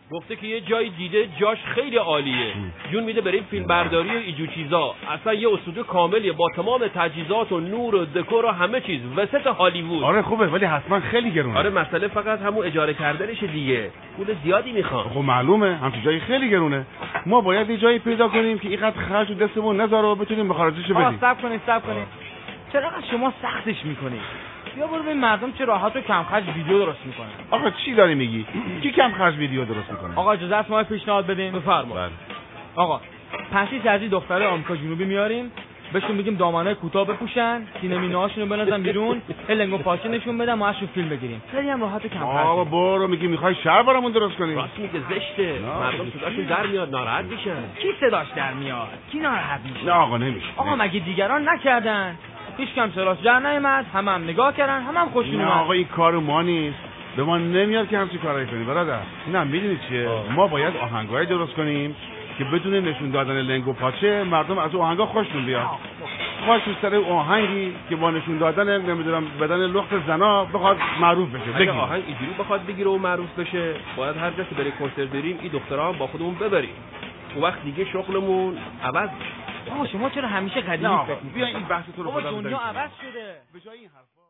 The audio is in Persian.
گفته که یه جایی دیده جاش خیلی عالیه، جون میده بریم فیلم برداری و اینجور چیزا. اصلا یه استودیو کاملیه با تمام تجهیزات و نور و دکور و همه چیز، وسط هالیوود. آره خوبه ولی حتما خیلی گرونه. آره مسئله فقط همون اجاره کردنشه دیگه، پول زیادی میخوان. خب معلومه همچین جایی خیلی گرونه. ما باید یه جایی پیدا کنیم که اینقدر خرج دستمون نذاره و بتونیم بخارجش بدیم. صبر کنید. چرا شما سختش میکنید؟ بیا برو ببین مردم چه راحت و کم خرج ویدیو درست میکنن. آقا چی داری میگی؟ کی کم خرج ویدیو درست میکنه؟ آقا اجازه است ما پیشنهاد بدیم؟ بفرمایید. آقا 5 از این دختره آمریکا جنوبی میاریم، بهشون میگیم دامنه کوتاه بپوشن، سینمینه‌هاشونو بنازن بیرون، لنگ و پاچه نشون بدن، ما ازشون فیلم بگیریم. خیلی هم راحت و کم خرج. آقا برو میگی میخوای شهر برامون درست کنی؟ راست میگه، زشته. مردم صداشون در میاد، ناراحت میشن. کی صداش در میاد؟ کی ناراحت میشه؟ نه آقا نمیشه. آقا مگه دیگران نکردن؟ هیچ کم صداش در نیامد، هم نگاه کردن، هم خوششون اومد. نه آقا این کار ما نیست. به ما نمیاد که همچین کارایی کنیم برادر. نه میدونی چیه؟ ما باید آهنگایی درست کنیم که بدون نشون دادن لنگ و پاچه مردم از اون آهنگا خوششون بیاد. خواهش سر آهنگی که با نشون دادن نمیدونم بدن لخت زنا بخواد معروف بشه. اگه آهنگ اینجوری بخواد بگیره و معروف بشه، باید هر جا که بریم کنسرت بریم این دخترها با خودمون ببریم. اون وقت دیگه شغلمون عوض میشه. شما چرا همیشه قدیمی فکر می‌کنید؟ بیا این بحث تو رو دنیا عوض شده. به جای این حرفا